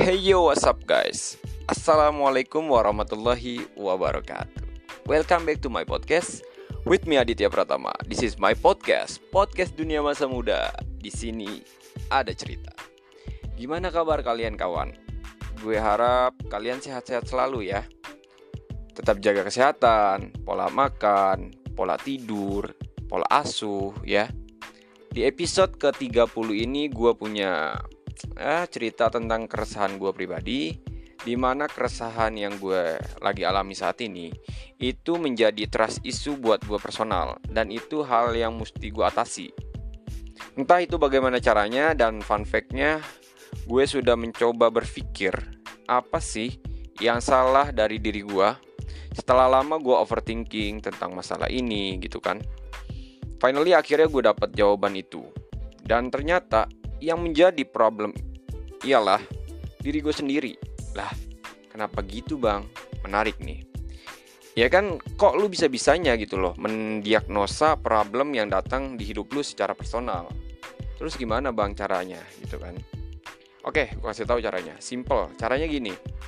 Hey yo, what's up guys? Assalamualaikum warahmatullahi wabarakatuh. Welcome back to my podcast with me Aditya Pratama. This is my podcast Dunia Masa Muda. Di sini ada cerita. Gimana kabar kalian kawan? Gue harap kalian sehat-sehat selalu ya. Tetap jaga kesehatan, pola makan, pola tidur, pola asuh ya. Di episode ke-30 ini gue punya cerita tentang keresahan gue pribadi, di mana keresahan yang gue lagi alami saat ini itu menjadi trust issue buat gue personal, dan itu hal yang mesti gue atasi. Entah itu bagaimana caranya, dan fun fact-nya, gue sudah mencoba berpikir apa sih yang salah dari diri gue. Setelah lama gue overthinking tentang masalah ini gitu kan. Finally akhirnya gue dapat jawaban itu. Dan ternyata yang menjadi problem ialah diri gue sendiri. Lah, kenapa gitu bang? Menarik nih. Ya kan, kok lu bisa-bisanya gitu loh mendiagnosa problem yang datang di hidup lu secara personal. Terus gimana bang caranya gitu kan? Oke, gue kasih tahu caranya. Simple, caranya gini.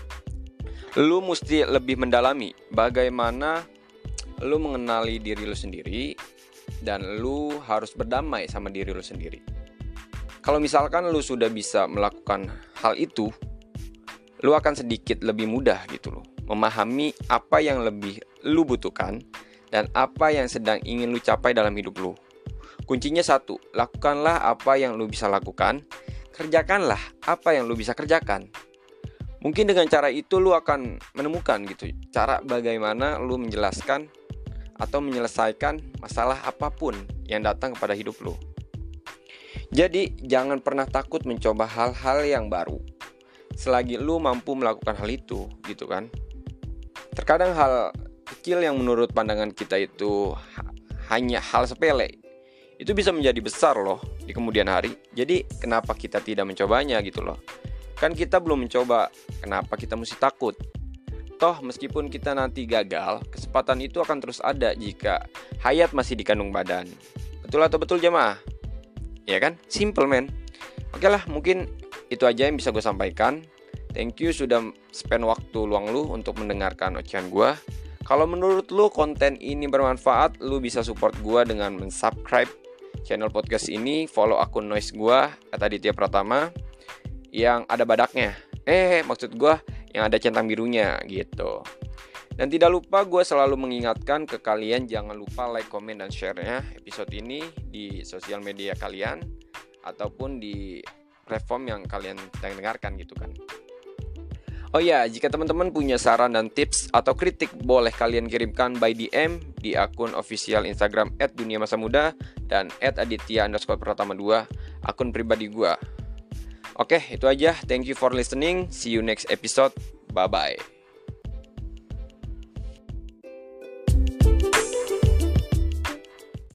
Lu mesti lebih mendalami bagaimana lu mengenali diri lu sendiri, dan lu harus berdamai sama diri lu sendiri. Kalau misalkan lu sudah bisa melakukan hal itu, lu akan sedikit lebih mudah gitu loh memahami apa yang lebih lu butuhkan dan apa yang sedang ingin lu capai dalam hidup lu. Kuncinya satu, lakukanlah apa yang lu bisa lakukan, kerjakanlah apa yang lu bisa kerjakan. Mungkin dengan cara itu lu akan menemukan gitu cara bagaimana lu menjelaskan atau menyelesaikan masalah apapun yang datang kepada hidup lu. Jadi jangan pernah takut mencoba hal-hal yang baru selagi lu mampu melakukan hal itu gitu kan. Terkadang hal kecil yang menurut pandangan kita itu hanya hal sepele, itu bisa menjadi besar loh di kemudian hari. Jadi kenapa kita tidak mencobanya gitu loh. Kan kita belum mencoba, kenapa kita mesti takut? Toh meskipun kita nanti gagal, kesempatan itu akan terus ada jika hayat masih dikandung badan. Betul atau betul jemaah? Ya kan? Simple man. Oke lah, mungkin itu aja yang bisa gue sampaikan. Thank you sudah spend waktu luang lu untuk mendengarkan ocehan gue. Kalau menurut lu konten ini bermanfaat, lu bisa support gue dengan mensubscribe channel podcast ini, follow akun noise gue @Aditya Pratama yang ada badaknya. Maksud gue yang ada centang birunya gitu. Dan tidak lupa gue selalu mengingatkan ke kalian, jangan lupa like, komen, dan share-nya episode ini di sosial media kalian ataupun di platform yang kalian dengarkan gitu kan. Oh ya, jika teman-teman punya saran dan tips atau kritik, boleh kalian kirimkan by DM di akun official Instagram @duniamasamuda dan @aditya_pratama2, akun pribadi gue. Oke, itu aja. Thank you for listening. See you next episode. Bye-bye.